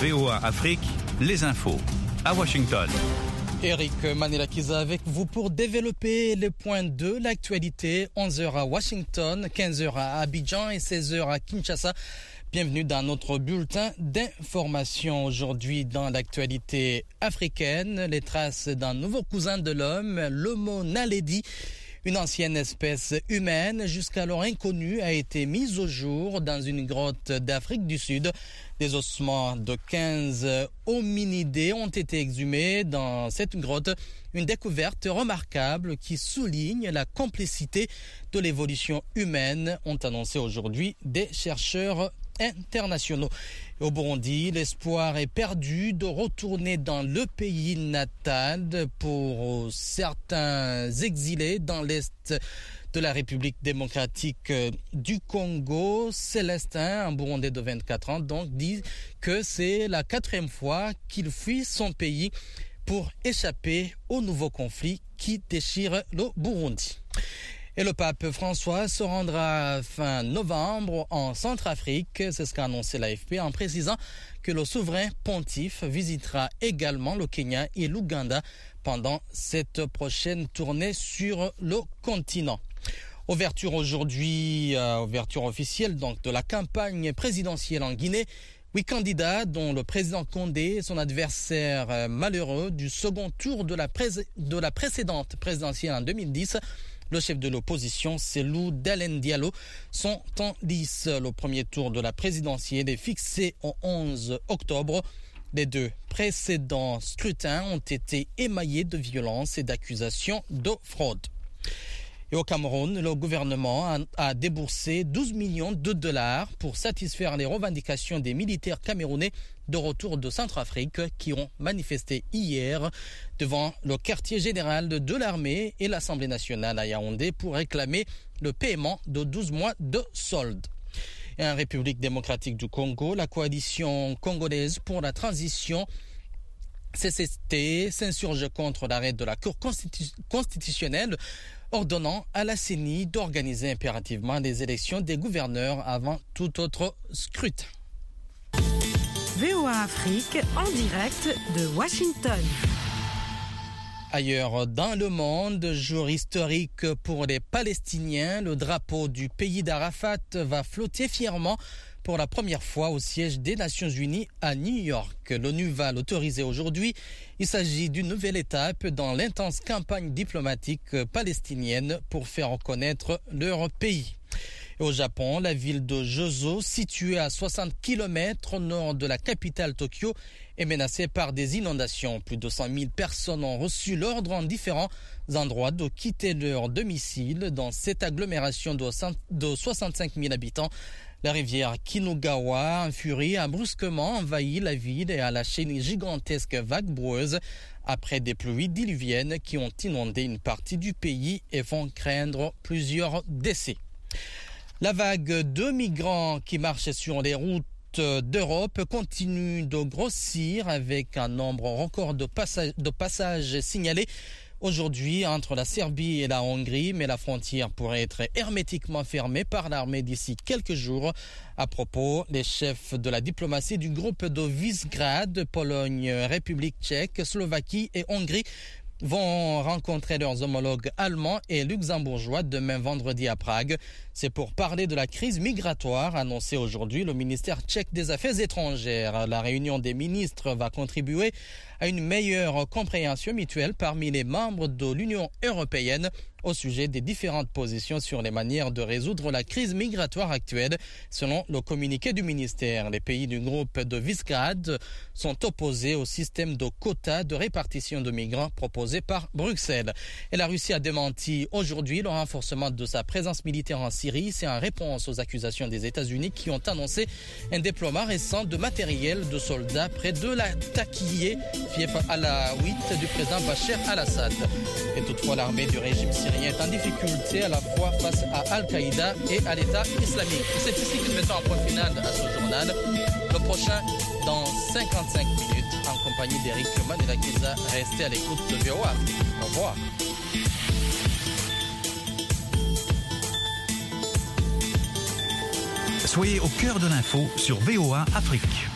VOA Afrique, les infos. À Washington. Eric Manelakiza avec vous pour développer les points de l'actualité. 11h à Washington, 15h à Abidjan et 16h à Kinshasa. Bienvenue dans notre bulletin d'information. Aujourd'hui dans l'actualité africaine, les traces d'un nouveau cousin de l'homme, l'Homo naledi. Une ancienne espèce humaine jusqu'alors inconnue a été mise au jour dans une grotte d'Afrique du Sud. Des ossements de 15 hominidés ont été exhumés dans cette grotte. Une découverte remarquable qui souligne la complicité de l'évolution humaine, ont annoncé aujourd'hui des chercheurs internationaux. Au Burundi, l'espoir est perdu de retourner dans le pays natal pour certains exilés dans l'est de la République démocratique du Congo. Célestin, un Burundais de 24 ans, donc dit que c'est la 4e fois qu'il fuit son pays pour échapper au nouveau conflit qui déchire le Burundi. Et le pape François se rendra fin novembre en Centrafrique, c'est ce qu'a annoncé l'AFP en précisant que le souverain pontife visitera également le Kenya et l'Ouganda pendant cette prochaine tournée sur le continent. Ouverture aujourd'hui, ouverture officielle donc de la campagne présidentielle en Guinée. 8 candidats, dont le président Condé et son adversaire malheureux du second tour de la précédente présidentielle en 2010, le chef de l'opposition, Cellou Dalein Diallo, sont en lice. Le premier tour de la présidentielle est fixé au 11 octobre. Les 2 précédents scrutins ont été émaillés de violences et d'accusations de fraude. Et au Cameroun, le gouvernement a déboursé 12 millions de dollars pour satisfaire les revendications des militaires camerounais de retour de Centrafrique qui ont manifesté hier devant le quartier général de l'armée et l'Assemblée nationale à Yaoundé pour réclamer le paiement de 12 mois de solde. Et en République démocratique du Congo, la coalition congolaise pour la transition CCT s'insurge contre l'arrêt de la Cour constitutionnelle ordonnant à la CENI d'organiser impérativement les élections des gouverneurs avant tout autre scrutin. VOA Afrique en direct de Washington. Ailleurs dans le monde, jour historique pour les Palestiniens, le drapeau du pays d'Arafat va flotter fièrement pour la première fois au siège des Nations Unies à New York. L'ONU va l'autoriser aujourd'hui. Il s'agit d'une nouvelle étape dans l'intense campagne diplomatique palestinienne pour faire reconnaître leur pays. Et au Japon, la ville de Joso, située à 60 km au nord de la capitale Tokyo, est menacée par des inondations. Plus de 100 000 personnes ont reçu l'ordre en différents endroits de quitter leur domicile dans cette agglomération de 65 000 habitants. La rivière Kinugawa, en furie, a brusquement envahi la ville et a lâché une gigantesque vague boueuse après des pluies diluviennes qui ont inondé une partie du pays et vont craindre plusieurs décès. La vague de migrants qui marchent sur les routes d'Europe continue de grossir avec un nombre record de passages signalés aujourd'hui entre la Serbie et la Hongrie, mais la frontière pourrait être hermétiquement fermée par l'armée d'ici quelques jours. À propos, les chefs de la diplomatie du groupe de Visegrad, Pologne, République tchèque, Slovaquie et Hongrie vont rencontrer leurs homologues allemands et luxembourgeois demain vendredi à Prague. C'est pour parler de la crise migratoire annoncée aujourd'hui le ministère tchèque des Affaires étrangères. La réunion des ministres va contribuer à une meilleure compréhension mutuelle parmi les membres de l'Union européenne au sujet des différentes positions sur les manières de résoudre la crise migratoire actuelle. Selon le communiqué du ministère, les pays du groupe de Visegrad sont opposés au système de quotas de répartition de migrants proposé par Bruxelles. Et la Russie a démenti aujourd'hui le renforcement de sa présence militaire en Syrie. C'est en réponse aux accusations des États-Unis qui ont annoncé un déploiement récent de matériel de soldats près de la Takiye, fief à la 8 du président Bachar al-Assad. Et toutefois, l'armée du régime syrien est en difficulté à la fois face à Al-Qaïda et à l'État islamique. C'est ici que nous mettons un point final à ce journal. Le prochain dans 55 minutes en compagnie d'Eric Manelakiza. Restez à l'écoute de VOA. Au revoir. Soyez au cœur de l'info sur VOA Afrique.